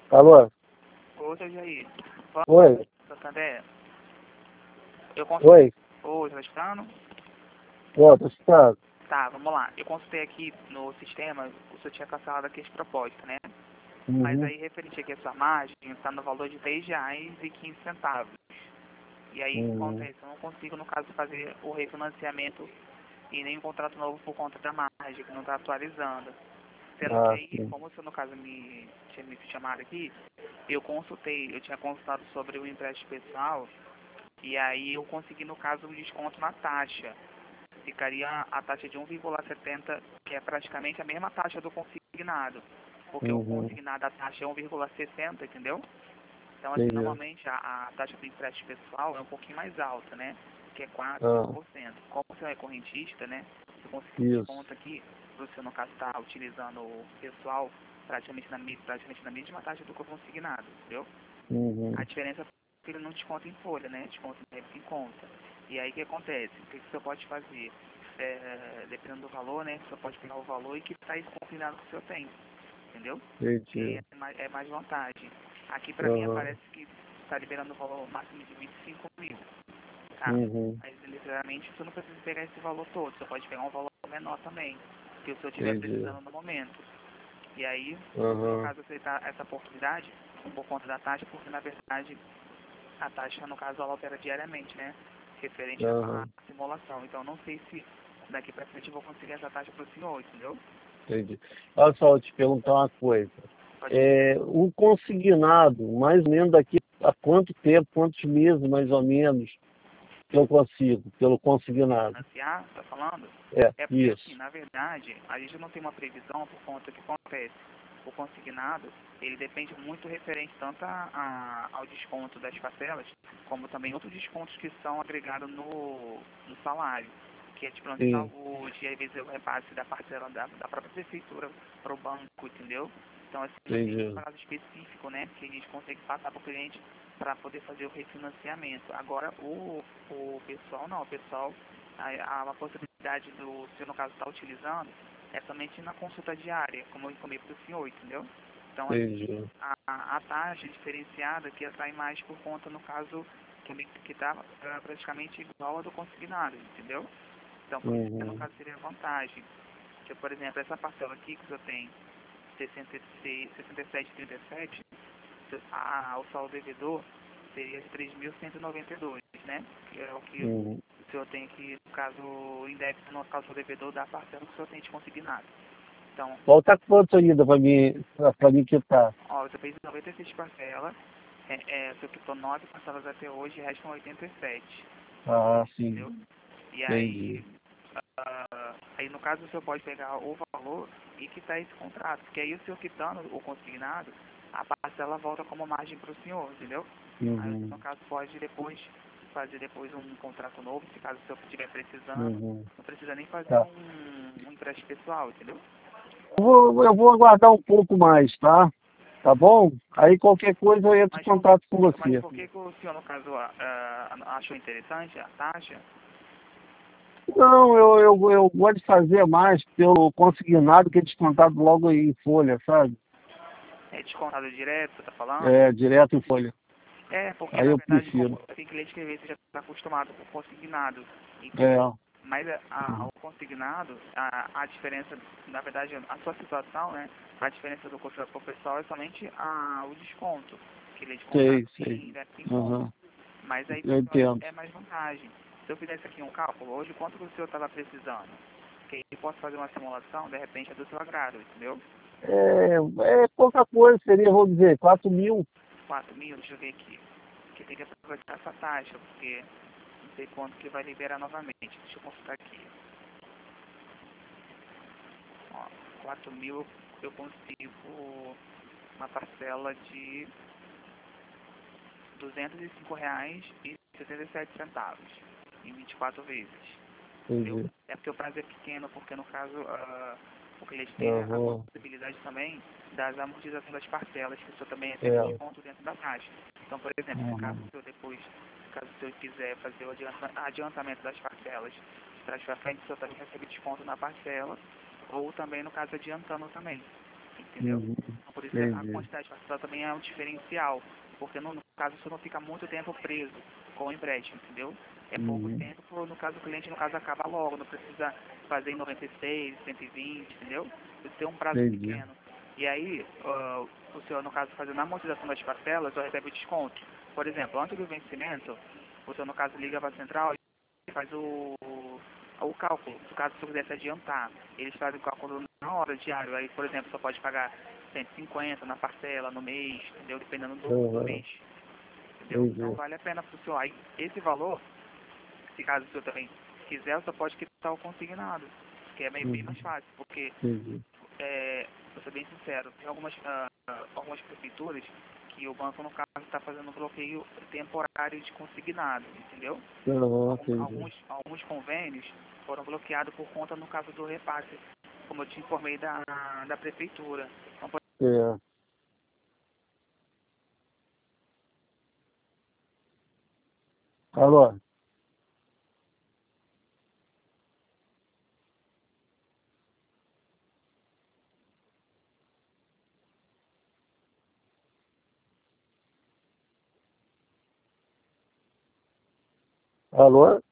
Alô? Ô, seu Jair. Fala, Oi? Santander. Eu consultei. Oi? Ô, tá escutando? Ó, tô escutando. Tá, vamos lá. Eu consultei aqui no sistema, o senhor tinha cancelado aqui as propostas, né? Mas Uhum. aí, referente aqui a essa margem, está no valor de R$ 10,15. E aí, o que Uhum. acontece? Eu não consigo, no caso, fazer o refinanciamento e nem um contrato novo por conta da margem, que não está atualizando. Sendo que Ah, aí, sim. como o senhor, no caso, tinha me chamado aqui, eu tinha consultado sobre o empréstimo pessoal, e aí eu consegui, no caso, um desconto na taxa. Ficaria a taxa de 1,70, que é praticamente a mesma taxa do consignado. Porque o Uhum. consignado, a taxa é 1,60, entendeu? Então, assim, Entendi. normalmente a taxa do empréstimo pessoal é um pouquinho mais alta, né? Que é 4, Ah, 5%. Como você é correntista, né? Você conseguiu um isso. desconto aqui, você no caso está utilizando o pessoal praticamente na mesma taxa do que o consignado, entendeu? A Uhum. diferença é que ele não desconta em folha, né? Desconta em conta. E aí o que acontece? O que você pode fazer? Dependendo do valor, né? Você pode pegar o valor e quitar esse consignado que o senhor tem, entendeu? Que Entendi. é mais vantagem. Aqui pra mim Aham. aparece que está liberando o valor máximo de 25 mil, tá? Uhum. Mas literalmente você não precisa pegar esse valor todo, você pode pegar um valor menor também, que o senhor estiver Entendi. precisando no momento. E aí, se você no Aham. caso aceitar essa oportunidade, por conta da taxa, porque na verdade a taxa no caso ela altera diariamente, né? Referente à Aham. simulação. Então não sei se daqui pra frente eu vou conseguir essa taxa pro senhor, entendeu? Entendi. Olha só, eu te perguntar uma coisa. Pode dizer. O consignado, mais ou menos daqui a quanto tempo, quantos meses, mais ou menos, que eu consigo, pelo consignado? Financiar, tá falando? É, É porque assim, isso. na verdade, a gente não tem uma previsão por conta que acontece. O consignado, ele depende muito referente tanto ao desconto das parcelas, como também outros descontos que são agregados no salário, que é de plano de Sim. saúde, e às vezes é o repasse da parcela da própria prefeitura para o banco, entendeu? Então, assim, não tem um Entendi. prazo específico, né, que a gente consegue passar para o cliente para poder fazer o refinanciamento. Agora, o pessoal não, o pessoal, a possibilidade do senhor, no caso, estar utilizando é somente na consulta diária, como eu informei para o senhor, entendeu? Então, assim, Entendi. a taxa diferenciada que atrai mais por conta, no caso, que está praticamente igual a do consignado, entendeu? Então, por isso que, no Uhum. caso, seria vantagem. Que, por exemplo, essa parcela aqui que o senhor tem 67,37, o saldo devedor seria de 3.192, né? Que é o que Uhum. o senhor tem que, no caso, o débito no caso do devedor da parcela que o senhor tem de consignado. Então, Falta quanto ainda para mim quitar? ó, você fez 96 parcelas, o senhor quitou 9 parcelas até hoje, restam 87, Ah, sim. entendeu? E Entendi. aí no caso o senhor pode pegar o valor e quitar esse contrato, porque aí o senhor quitando o consignado, a parcela volta como margem para o senhor, entendeu? Aí o senhor no Uhum. caso pode depois fazer depois um contrato novo, se caso o senhor estiver precisando, Uhum. não precisa nem fazer Tá. um empréstimo pessoal, entendeu? Eu vou aguardar um pouco mais, tá? Tá bom? Aí qualquer coisa eu entro em Mas, contato com mas você. por que o senhor no caso achou interessante a taxa? Não, eu gosto de fazer mais pelo consignado que é descontado logo em folha, sabe? É descontado direto, você tá falando? É, direto em folha. É, porque Aí na eu verdade, como prefiro. tem cliente que às vezes já está acostumado com consignado, É. entendeu? Mas o consignado, a diferença, na verdade, a sua situação, né? A diferença do custo pro pessoal é somente o desconto, que ele é descontado Sei, sei. em conta. Uhum. Mas aí Eu pro senhor entendo. é mais vantagem. Se eu fizesse aqui um cálculo, hoje quanto que o senhor estava precisando? Que aí eu posso fazer uma simulação, de repente é do seu agrado, entendeu? É pouca coisa, seria, vou dizer, 4.000. 4.000, deixa eu ver aqui. Que tem que aproveitar essa taxa, porque não sei quanto que vai liberar novamente. Deixa eu consultar aqui. Ó, 4.000 eu consigo uma parcela de R$ 205,77 em 24 vezes. Entendeu? Entendi. É porque o prazo é pequeno, porque no caso o cliente tem a Uhum. possibilidade também das amortizações das parcelas, que isso também é feito É. desconto dentro da taxa. Então, por exemplo, se caso Uhum. o senhor depois, caso o senhor quiser fazer o adiantamento das parcelas de trás para frente, o senhor também recebe desconto na parcela, ou também no caso adiantando também. entendeu? Uhum. Então, por isso que a Entendi. quantidade parcelada também é um diferencial, porque no caso você não fica muito tempo preso com o empréstimo, entendeu? É pouco Uhum. tempo, no caso o cliente no caso acaba logo, não precisa fazer em 96, 120, entendeu? Você tem um prazo Entendi. pequeno. E aí, o senhor, no caso, fazendo a amortização das parcelas, só recebe o desconto. Por exemplo, antes do vencimento, o senhor, no caso, liga para a central e faz o cálculo. No caso, se eu quisesse adiantar, eles fazem o cálculo na hora, diário. Aí, por exemplo, só pode pagar 150 na parcela, no mês, entendeu? Dependendo do Uhum. mês, entendeu? Então, Entendi. vale a pena para o senhor. Aí, esse valor, se caso o senhor também quiser, só pode quitar o consignado, que é bem Uhum. mais fácil, porque Entendi. vou ser bem sincero, tem algumas prefeituras que o banco, no caso, está fazendo um bloqueio temporário de consignado, entendeu? Uhum. Entendi. Alguns convênios foram bloqueados por conta, no caso, do repasse, como eu te informei da prefeitura. Então, É. Alô? Alô?